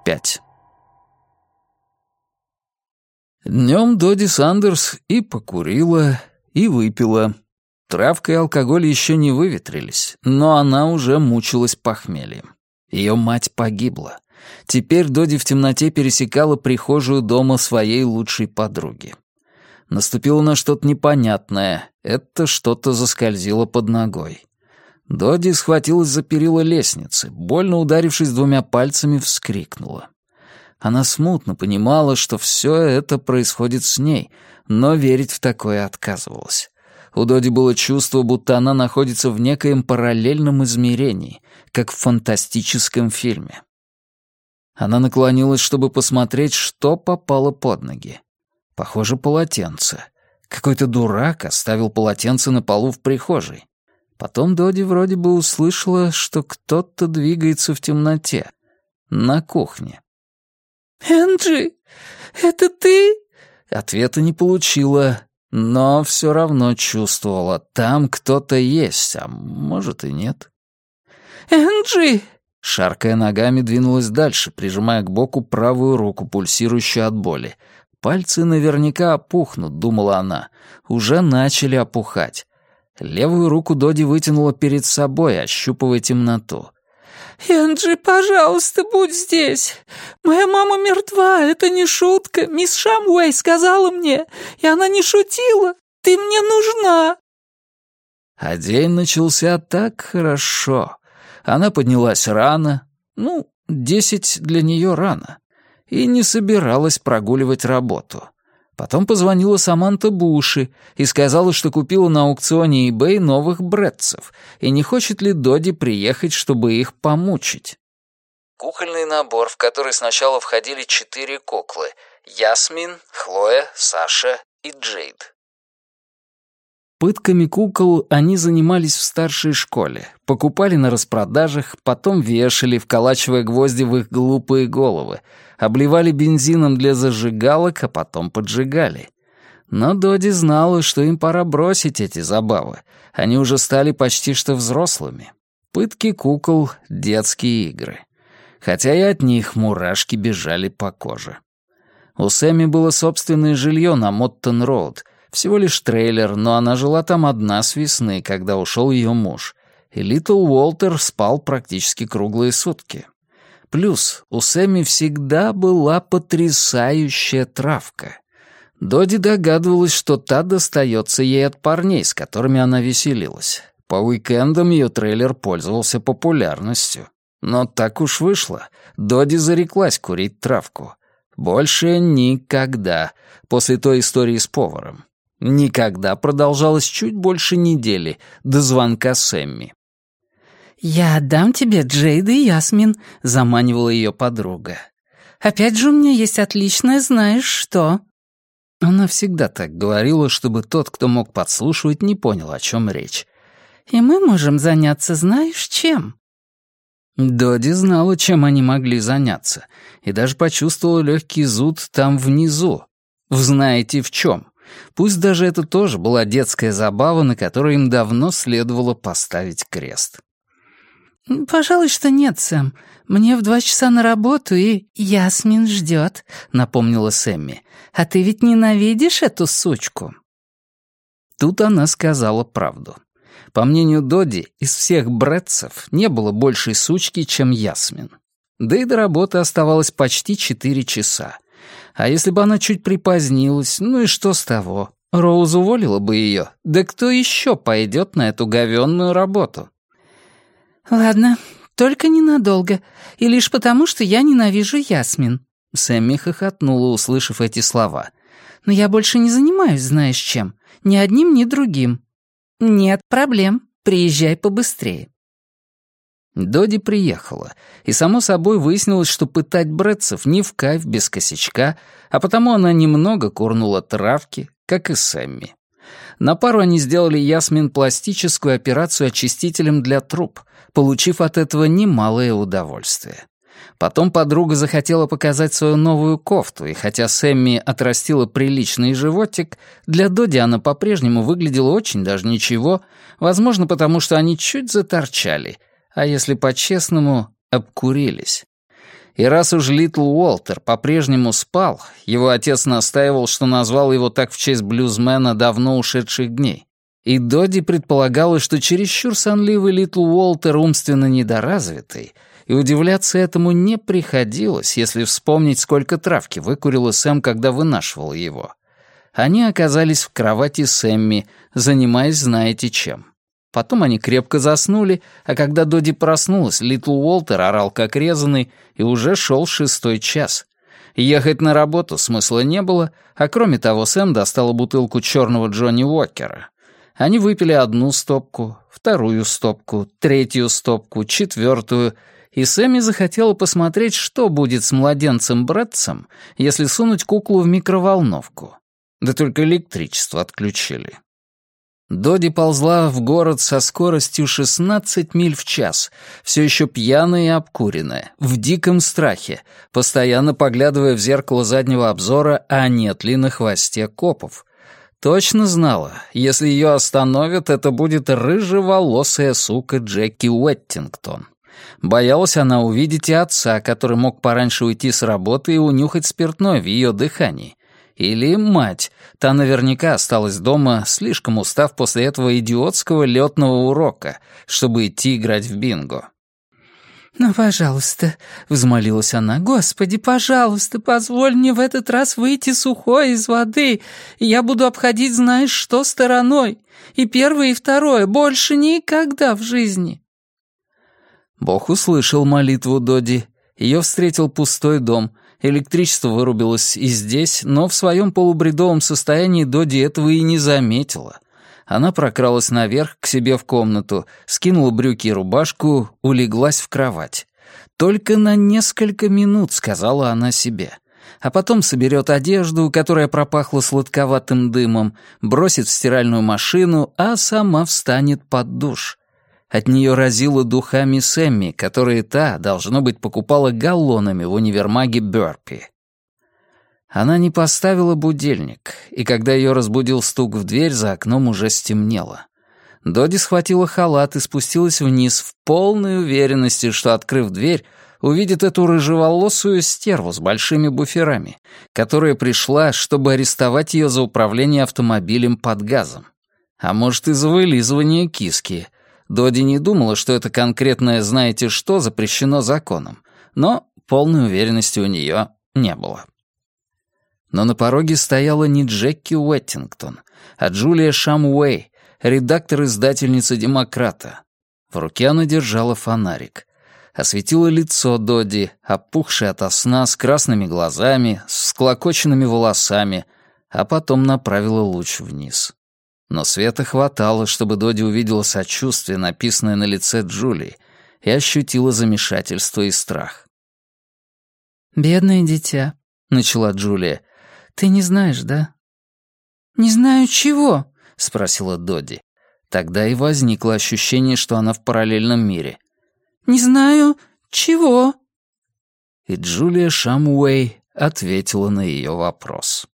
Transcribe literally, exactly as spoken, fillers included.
пять. Днем Доди Сандерс и покурила, и выпила. Травка и алкоголь еще не выветрились, но она уже мучилась похмельем. Ее мать погибла. Теперь Доди в темноте пересекала прихожую дома своей лучшей подруги. Наступило на что-то непонятное. Это что-то заскользило под ногой. Доди схватилась за перила лестницы, больно ударившись двумя пальцами, вскрикнула. Она смутно понимала, что все это происходит с ней, но верить в такое отказывалась. У Доди было чувство, будто она находится в некоем параллельном измерении, как в фантастическом фильме. Она наклонилась, чтобы посмотреть, что попало под ноги. Похоже, полотенце. Какой-то дурак оставил полотенце на полу в прихожей. Потом Доди вроде бы услышала, что кто-то двигается в темноте. На кухне. «Энджи, это ты?» Ответа не получила, но все равно чувствовала, там кто-то есть, а может и нет. «Энджи!» Шаркая ногами, двинулась дальше, прижимая к боку правую руку, пульсирующую от боли. Пальцы наверняка опухнут, думала она. Уже начали опухать. Левую руку Доди вытянула перед собой, ощупывая темноту. «Энджи, пожалуйста, будь здесь. Моя мама мертва, это не шутка. Мисс Шамуэй сказала мне, и она не шутила. Ты мне нужна». А день начался так хорошо. Она поднялась рано, ну, десять для нее рано, и не собиралась прогуливать работу. Потом позвонила Саманта Буши и сказала, что купила на аукционе eBay новых бретцев, и не хочет ли Доди приехать, чтобы их помучить. Кукольный набор, в который сначала входили четыре куклы — Ясмин, Хлоя, Саша и Джейд. Пытками кукол они занимались в старшей школе, покупали на распродажах, потом вешали, вколачивая гвозди в их глупые головы, обливали бензином для зажигалок, а потом поджигали. Но Доди знала, что им пора бросить эти забавы. Они уже стали почти что взрослыми. Пытки кукол — детские игры. Хотя и от них мурашки бежали по коже. У Сэмми было собственное жилье на Моттон-Роуд, всего лишь трейлер, но она жила там одна с весны, когда ушел ее муж, и Литл Уолтер спал практически круглые сутки. Плюс у Сэмми всегда была потрясающая травка. Доди догадывалась, что та достается ей от парней, с которыми она веселилась. По уикендам ее трейлер пользовался популярностью. Но так уж вышло. Доди зареклась курить травку. Больше никогда, после той истории с поваром. Никогда продолжалось чуть больше недели, до звонка Сэмми. «Я отдам тебе Джейд и Ясмин», — заманивала ее подруга. «Опять же у меня есть отличное знаешь что». Она всегда так говорила, чтобы тот, кто мог подслушивать, не понял, о чем речь. «И мы можем заняться знаешь чем». Доди знала, чем они могли заняться, и даже почувствовала легкий зуд там внизу. Знаете в чем? Пусть даже это тоже была детская забава, на которой им давно следовало поставить крест. «Пожалуй, что нет, Сэм. Мне в два часа на работу, и Ясмин ждет», — напомнила Сэмми. «А ты ведь ненавидишь эту сучку?» Тут она сказала правду. По мнению Доди, из всех бретцев не было большей сучки, чем Ясмин. Да и до работы оставалось почти четыре часа. А если бы она чуть припозднилась, ну и что с того? Роуз уволила бы ее. Да кто еще пойдет на эту говенную работу? «Ладно, только ненадолго. И лишь потому, что я ненавижу Ясмин». Сэмми хохотнула, услышав эти слова. «Но я больше не занимаюсь знаешь чем. Ни одним, ни другим». «Нет проблем. Приезжай побыстрее». Доди приехала, и, само собой, выяснилось, что пытать бретцев не в кайф без косячка, а потому она немного курнула травки, как и Сэмми. На пару они сделали Ясмин пластическую операцию очистителем для труб, получив от этого немалое удовольствие. Потом подруга захотела показать свою новую кофту, и хотя Сэмми отрастила приличный животик, для Доди она по-прежнему выглядела очень даже ничего, возможно, потому что они чуть заторчали, а если по-честному, обкурились. И раз уж Литл Уолтер по-прежнему спал, его отец настаивал, что назвал его так в честь блюзмена давно ушедших дней. И Додди предполагала, что чересчур сонливый Литл Уолтер умственно недоразвитый, и удивляться этому не приходилось, если вспомнить, сколько травки выкурила Сэм, когда вынашивала его. Они оказались в кровати Сэмми, занимаясь знаете чем. Потом они крепко заснули, а когда Додди проснулась, Литл Уолтер орал как резаный, и уже шел шестой час. Ехать на работу смысла не было, а кроме того Сэм достала бутылку черного Джонни Уокера. Они выпили одну стопку, вторую стопку, третью стопку, четвертую, и Сэмми захотела посмотреть, что будет с младенцем Брэдсом, если сунуть куклу в микроволновку. Да только электричество отключили. Додди ползла в город со скоростью шестнадцать миль в час, все еще пьяная и обкуренная, в диком страхе, постоянно поглядывая в зеркало заднего обзора, а нет ли на хвосте копов. Точно знала, если ее остановят, это будет рыжеволосая сука Джеки Уэттингтон. Боялась она увидеть и отца, который мог пораньше уйти с работы и унюхать спиртное в ее дыхании. Или мать. Та наверняка осталась дома, слишком устав после этого идиотского летного урока, чтобы идти играть в бинго. «Ну, пожалуйста», — взмолилась она, — «Господи, пожалуйста, позволь мне в этот раз выйти сухой из воды, и я буду обходить знаешь что стороной. И первое, и второе, больше никогда в жизни». Бог услышал молитву Додди. Ее встретил пустой дом. Электричество вырубилось и здесь, но в своем полубредовом состоянии Додди этого и не заметила. Она прокралась наверх, к себе в комнату, скинула брюки и рубашку, улеглась в кровать. «Только на несколько минут», — сказала она себе. А потом соберет одежду, которая пропахла сладковатым дымом, бросит в стиральную машину, а сама встанет под душ. От нее разило духами Сэмми, которые та, должно быть, покупала галлонами в универмаге Бёрпи. Она не поставила будильник, и когда ее разбудил стук в дверь, за окном уже стемнело. Додди схватила халат и спустилась вниз в полной уверенности, что, открыв дверь, увидит эту рыжеволосую стерву с большими буферами, которая пришла, чтобы арестовать ее за управление автомобилем под газом. А может, и за вылизывание киски. Додди не думала, что это конкретное «знаете что» запрещено законом, но полной уверенности у нее не было. Но на пороге стояла не Джеки Уэттингтон, а Джулия Шамуэй, редактор-издательница «Демократа». В руке она держала фонарик. Осветила лицо Додди, опухшее ото сна, с красными глазами, с всклокоченными волосами, а потом направила луч вниз. Но света хватало, чтобы Додди увидела сочувствие, написанное на лице Джулии, и ощутила замешательство и страх. «Бедное дитя», — начала Джулия, — «ты не знаешь, да?» «Не знаю чего?» — спросила Додди. Тогда и возникло ощущение, что она в параллельном мире. «Не знаю чего?» И Джулия Шамуэй ответила на ее вопрос.